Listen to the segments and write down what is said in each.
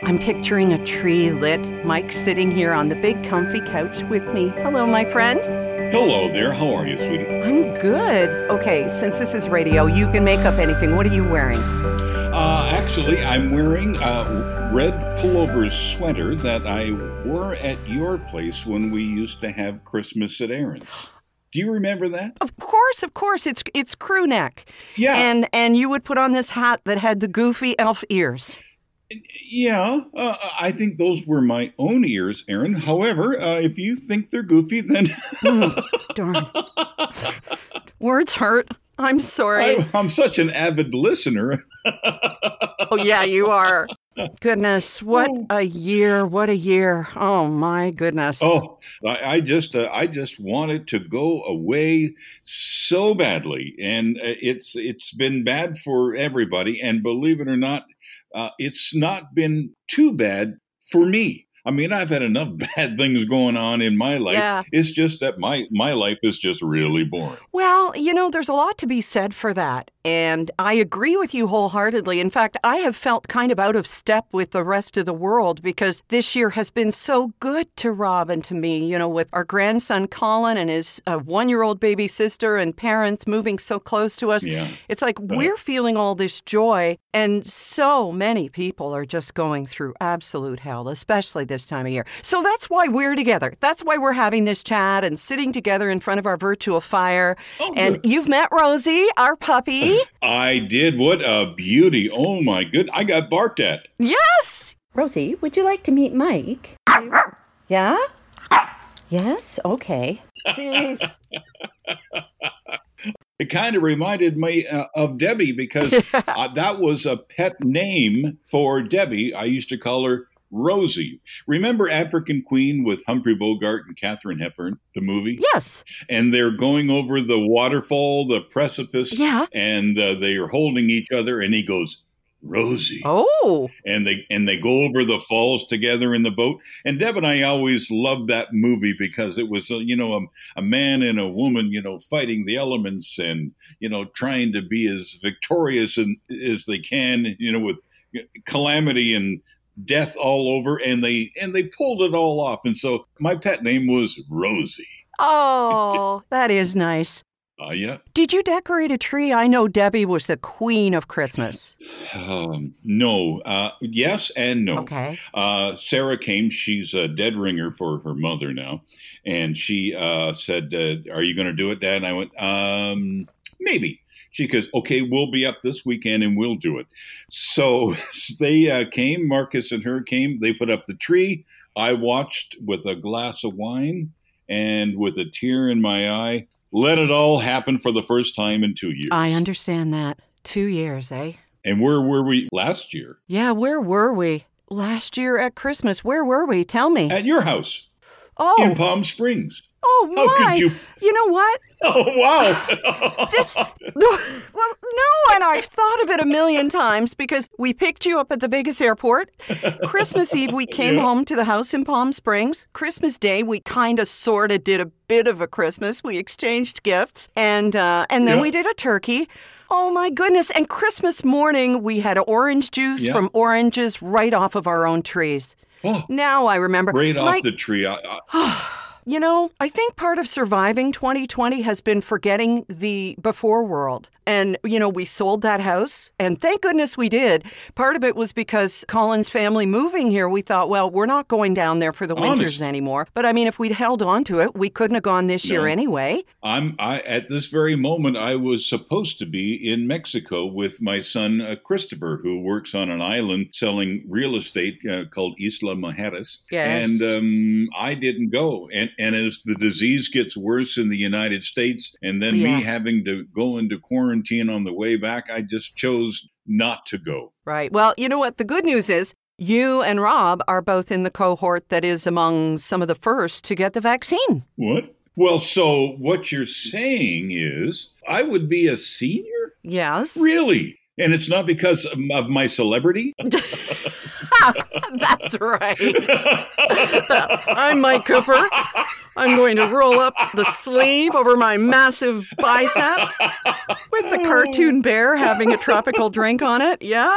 I'm picturing a tree lit. Mike sitting here on the big comfy couch with me. Hello, my friend. Hello there. How are you, sweetie? I'm good. Okay, since this is radio, you can make up anything. What are you wearing? Actually, I'm wearing a red pullover sweater that I wore at your place when we used to have Christmas at Aaron's. Do you remember that? Of course. It's crew neck. Yeah. And you would put on this hat that had the goofy elf ears. Yeah, I think those were my own ears, Aaron. However, if you think they're goofy, then... Darn. Words hurt. I'm sorry. I'm such an avid listener. Oh, yeah, you are. Goodness, what a year. Oh, my goodness. Oh, I just wanted to go away so badly. And it's been bad for everybody. And believe it or not, it's not been too bad for me. I mean, I've had enough bad things going on in my life. Yeah. It's just that my life is just really boring. Well, there's a lot to be said for that. And I agree with you wholeheartedly. In fact, I have felt kind of out of step with the rest of the world because this year has been so good to Rob and to me, with our grandson Colin and his 1-year-old baby sister and parents moving so close to us. Yeah. It's like we're feeling all this joy, and so many people are just going through absolute hell, especially this time of year. So that's why we're together. That's why we're having this chat and sitting together in front of our virtual fire. Oh, and good. You've met Rosie, our puppy. I did. What a beauty. Oh, my goodness. I got barked at. Yes! Rosie, would you like to meet Mike? Yeah? Yes? Okay. Jeez. It kind of reminded me of Debbie because that was a pet name for Debbie. I used to call her Rosie. Remember African Queen with Humphrey Bogart and Katharine Hepburn, the movie? Yes. And they're going over the waterfall, the precipice. Yeah. And they are holding each other, and he goes, Rosie. Oh. And they go over the falls together in the boat. And Deb and I always loved that movie because it was, a man and a woman, fighting the elements and, trying to be as victorious as they can, with calamity and death all over, and they pulled it all off. And so my pet name was Rosie. Oh, that is nice. Yeah. Did you decorate a tree? I know Debbie was the queen of Christmas. No. Yes and no. Okay. Sarah came. She's a dead ringer for her mother now. And she said, are you going to do it, Dad? And I went, maybe. She goes, okay, we'll be up this weekend and we'll do it. So they came, Marcus and her came, they put up the tree. I watched with a glass of wine and with a tear in my eye, let it all happen for the first time in 2 years. I understand that. 2 years, eh? And where were we last year? Yeah, where were we? Last year at Christmas, where were we? Tell me. At your house. Oh. In Palm Springs. Oh, my. How could you? You know what? Oh, wow. Well, no, and I've thought of it a million times because we picked you up at the Vegas airport. Christmas Eve, we came home to the house in Palm Springs. Christmas Day, we kind of sort of did a bit of a Christmas. We exchanged gifts, and then we did a turkey. Oh, my goodness. And Christmas morning, we had orange juice from oranges right off of our own trees. Oh, now I remember. right off the tree. I think part of surviving 2020 has been forgetting the before world. And, we sold that house, and thank goodness we did. Part of it was because Colin's family moving here, we thought, well, we're not going down there for the winters anymore. But, I mean, if we'd held on to it, we couldn't have gone this year anyway. At this very moment, I was supposed to be in Mexico with my son, Christopher, who works on an island selling real estate called Isla Mujeres. Yes. And I didn't go. And as the disease gets worse in the United States, and then me having to go into quarantine on the way back, I just chose not to go. Right. Well, you know what? The good news is you and Rob are both in the cohort that is among some of the first to get the vaccine. What? Well, so what you're saying is I would be a senior? Yes. Really? And it's not because of my celebrity? That's right. I'm Mike Cooper. I'm going to roll up the sleeve over my massive bicep with the cartoon bear having a tropical drink on it. Yeah.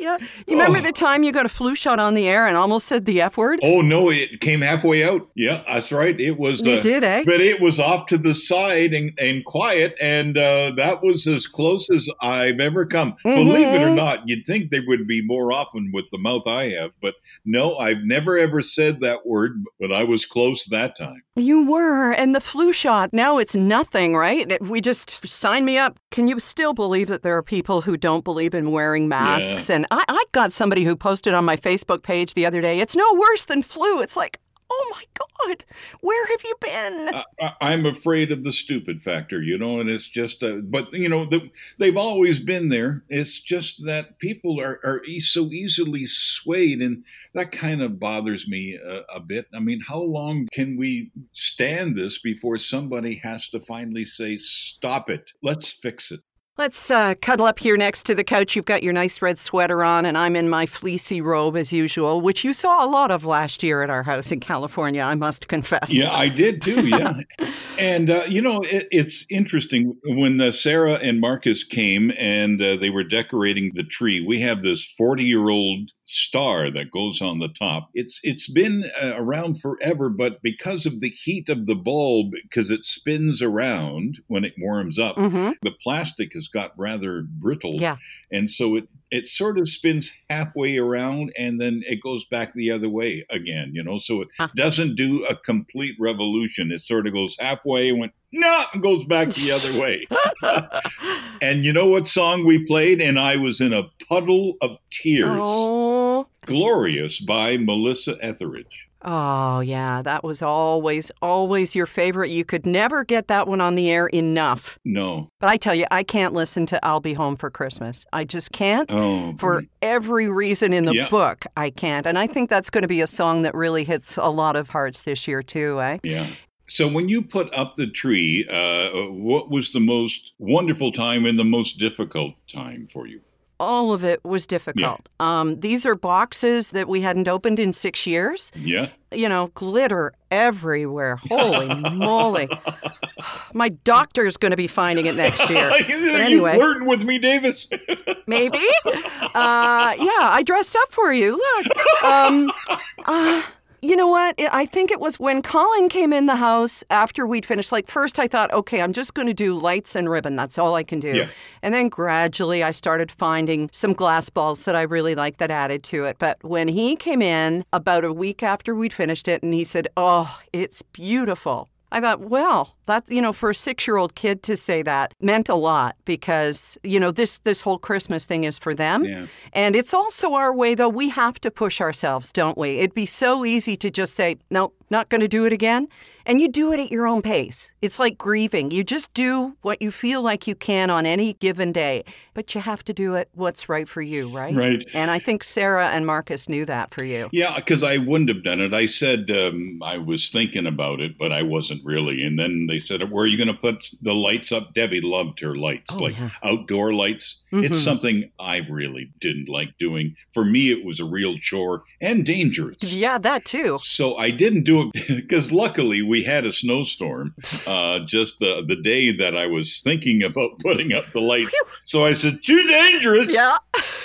Yeah. You remember the time you got a flu shot on the air and almost said the F word? Oh, no, it came halfway out. Yeah, that's right. It was. You did, eh? But it was off to the side and quiet, and that was as close as I've ever come. Mm-hmm. Believe it or not, you'd think they would be more often with the mouth I have, but no, I've never ever said that word, but I was close that time. You were, and the flu shot, now it's nothing, right? We just sign me up. Can you still believe that there are people who don't believe in wearing masks? Yeah. And I got somebody who posted on my Facebook page the other day, it's no worse than flu. It's like, oh my God, where have you been? I'm afraid of the stupid factor, and it's just, but, they've always been there. It's just that people are so easily swayed, and that kind of bothers me a bit. I mean, how long can we stand this before somebody has to finally say, stop it, let's fix it? Let's cuddle up here next to the couch. You've got your nice red sweater on, and I'm in my fleecy robe as usual, which you saw a lot of last year at our house in California, I must confess. Yeah, I did too, yeah. And, it's interesting. When Sarah and Marcus came and they were decorating the tree, we have this 40-year-old star that goes on the top. It's been around forever, but because of the heat of the bulb, because it spins around when it warms up, the plastic has got rather brittle. Yeah. And so it sort of spins halfway around and then it goes back the other way again, so it doesn't do a complete revolution. It sort of goes halfway and and goes back the other way. And you know what song we played? And I was in a puddle of tears. Oh. Glorious by Melissa Etheridge. Oh, yeah, that was always your favorite. You could never get that one on the air enough. No. But I tell you, I can't listen to I'll Be Home for Christmas. I just can't. Oh, for every reason in the book, I can't. And I think that's going to be a song that really hits a lot of hearts this year, too, eh? Yeah. So when you put up the tree, what was the most wonderful time and the most difficult time for you? All of it was difficult. Yeah. These are boxes that we hadn't opened in 6 years. Yeah. Glitter everywhere. Holy moly. My doctor's going to be finding it next year. But anyway. You flirting with me, Davis? Maybe. I dressed up for you. Look. You know what? I think it was when Colin came in the house after we'd finished. Like, first I thought, okay, I'm just going to do lights and ribbon. That's all I can do. Yeah. And then gradually I started finding some glass balls that I really liked that added to it. But when he came in about a week after we'd finished it and he said, oh, it's beautiful, I thought, well, that, for a 6-year-old kid to say that meant a lot because, this whole Christmas thing is for them. Yeah. And it's also our way, though. We have to push ourselves, don't we? It'd be so easy to just say, nope, not going to do it again. And you do it at your own pace. It's like grieving. You just do what you feel like you can on any given day, but you have to do it what's right for you, right? Right. And I think Sarah and Marcus knew that for you. Yeah, because I wouldn't have done it. I said I was thinking about it, but I wasn't really. And then they said, where are you going to put the lights up? Debbie loved her lights, outdoor lights. Mm-hmm. It's something I really didn't like doing. For me, it was a real chore and dangerous. Yeah, that too. So I didn't do it because luckily we had a snowstorm just the day that I was thinking about putting up the lights. So I said, too dangerous. Yeah.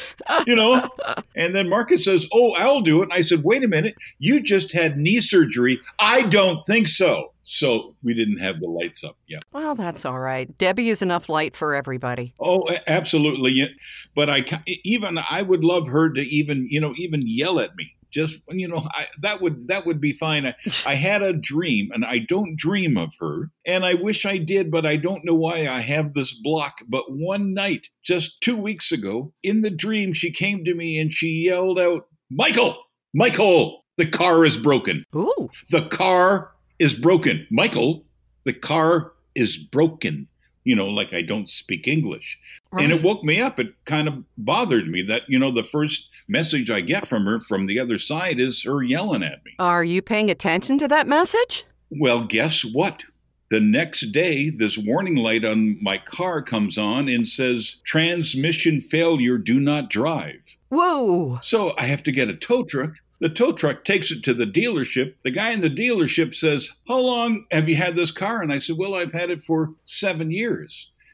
And then Marcus says, oh, I'll do it. And I said, wait a minute, you just had knee surgery. I don't think so. So we didn't have the lights up. Yeah. Well, that's all right. Debbie is enough light for everybody. Oh, absolutely. But I would love her to even yell at me. Just, that would be fine. I had a dream, and I don't dream of her, and I wish I did, but I don't know why I have this block. But one night, just 2 weeks ago, in the dream, she came to me and she yelled out, Michael, the car is broken. Ooh. The car is broken. Michael, the car is broken. Like I don't speak English. Right. And it woke me up. It kind of bothered me that, the first message I get from her from the other side is her yelling at me. Are you paying attention to that message? Well, guess what? The next day, this warning light on my car comes on and says, transmission failure, do not drive. Whoa. So I have to get a tow truck. The tow truck takes it to the dealership. The guy in the dealership says, how long have you had this car? And I said, well, I've had it for 7 years.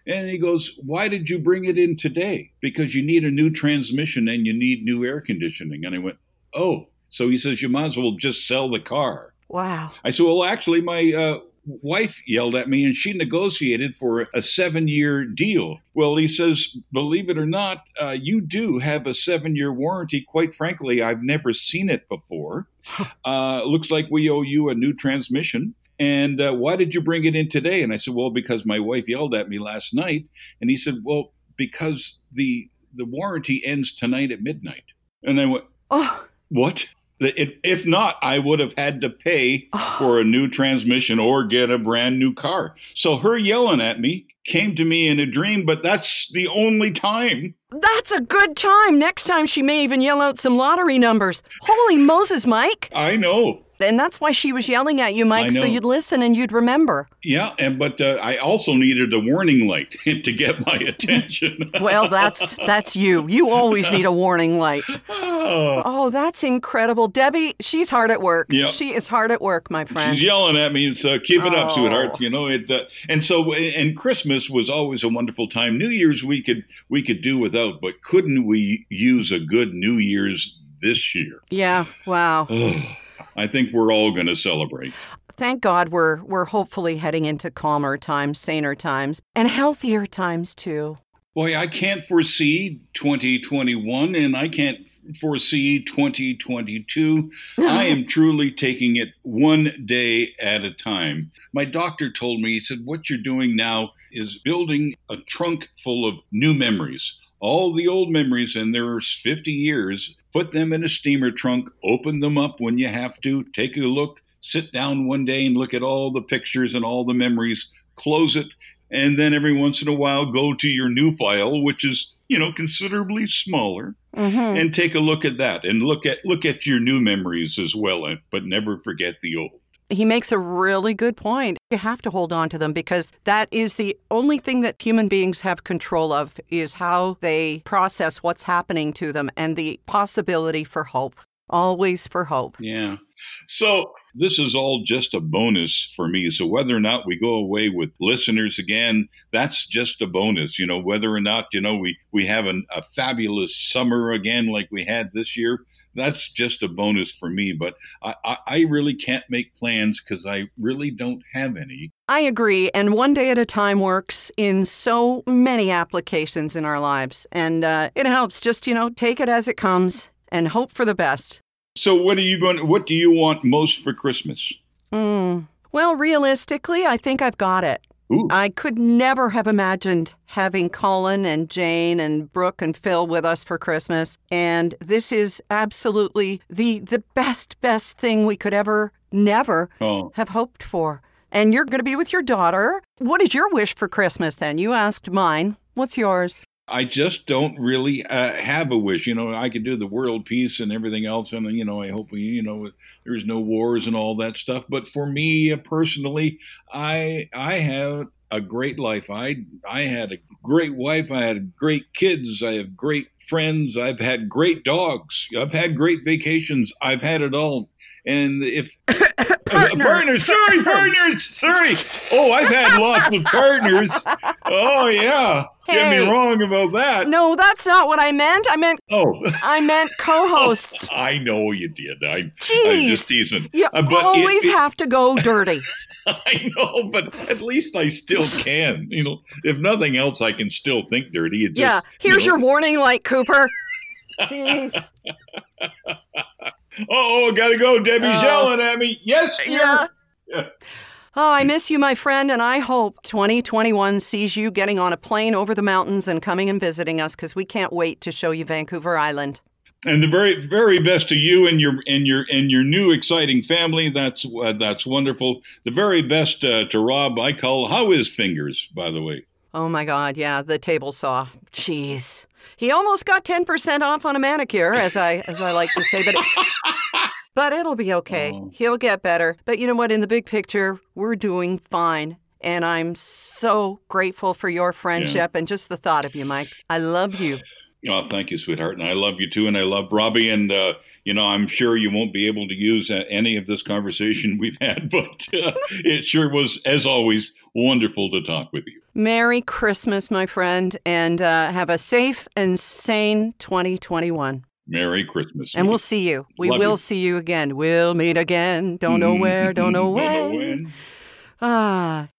And he goes, why did you bring it in today? Because you need a new transmission and you need new air conditioning. And I went, oh. So he says, you might as well just sell the car. Wow. I said, well, actually, my wife yelled at me and she negotiated for a 7-year deal. Well, he says, believe it or not, you do have a 7-year warranty. Quite frankly, I've never seen it before. Looks like we owe you a new transmission. And why did you bring it in today? And I said, well, because my wife yelled at me last night. And he said, well, because the warranty ends tonight at midnight. And I went, Oh. What? If not, I would have had to pay for a new transmission or get a brand new car. So her yelling at me came to me in a dream, but that's the only time. That's a good time. Next time she may even yell out some lottery numbers. Holy Moses, Mike. I know. And that's why she was yelling at you, Mike, so you'd listen and you'd remember. Yeah, but I also needed a warning light to get my attention. Well, that's you. You always need a warning light. Oh, that's incredible. Debbie, she's hard at work. Yeah. She is hard at work, my friend. She's yelling at me, so keep it up, sweetheart. You know it. And Christmas was always a wonderful time. New Year's we could do without, but couldn't we use a good New Year's this year? Yeah. Wow. I think we're all going to celebrate. Thank God we're hopefully heading into calmer times, saner times, and healthier times too. Boy, I can't foresee 2021 and I can't foresee 2022. I am truly taking it one day at a time. My doctor told me, he said, what you're doing now is building a trunk full of new memories. All the old memories, and there's 50 years, put them in a steamer trunk, open them up when you have to, take a look, sit down one day and look at all the pictures and all the memories, close it, and then every once in a while go to your new file, which is, considerably smaller, and take a look at that and look at your new memories as well, but never forget the old. He makes a really good point. You have to hold on to them because that is the only thing that human beings have control of is how they process what's happening to them and the possibility for hope. Always for hope. Yeah. So this is all just a bonus for me. So whether or not we go away with listeners again, that's just a bonus. Whether or not, we have a fabulous summer again like we had this year, that's just a bonus for me. But I really can't make plans because I really don't have any. I agree. And one day at a time works in so many applications in our lives. And it helps just, take it as it comes and hope for the best. So what do you want most for Christmas? Well, realistically, I think I've got it. Ooh. I could never have imagined having Colin and Jane and Brooke and Phil with us for Christmas. And this is absolutely the best thing we could never have hoped for. And you're going to be with your daughter. What is your wish for Christmas then? You asked mine. What's yours? I just don't really have a wish. I could do the world peace and everything else. And, I hope there's no wars and all that stuff. But for me personally, I have a great life. I had a great wife. I had great kids. I have great friends. I've had great dogs. I've had great vacations. I've had it all. And if partners, sorry. Oh, I've had lots of partners. Oh, yeah. Hey, get me wrong about that. No, that's not what I meant. I meant co-hosts. I know you did. I'm just teasing. You always have to go dirty. I know, but at least I still can. If nothing else, I can still think dirty. Here's your warning light, Cooper. Jeez. Gotta go. Debbie's yelling at me. Yes, yeah. Oh, I miss you, my friend, and I hope 2021 sees you getting on a plane over the mountains and coming and visiting us because we can't wait to show you Vancouver Island. And the very, very best to you and your new exciting family. That's wonderful. The very best to Rob. How is fingers, by the way? Oh my God, yeah, the table saw. Jeez. He almost got 10% off on a manicure, as I like to say, but it'll be okay. Oh. He'll get better. But you know what? In the big picture, we're doing fine. And I'm so grateful for your friendship and just the thought of you, Mike. I love you. Oh, thank you, sweetheart. And I love you too. And I love Robbie. And, I'm sure you won't be able to use any of this conversation we've had, but it sure was, as always, wonderful to talk with you. Merry Christmas, my friend, and have a safe and sane 2021. Merry Christmas. And we'll see you. We will see you again. We'll meet again. Don't know where, don't know when. Don't know when.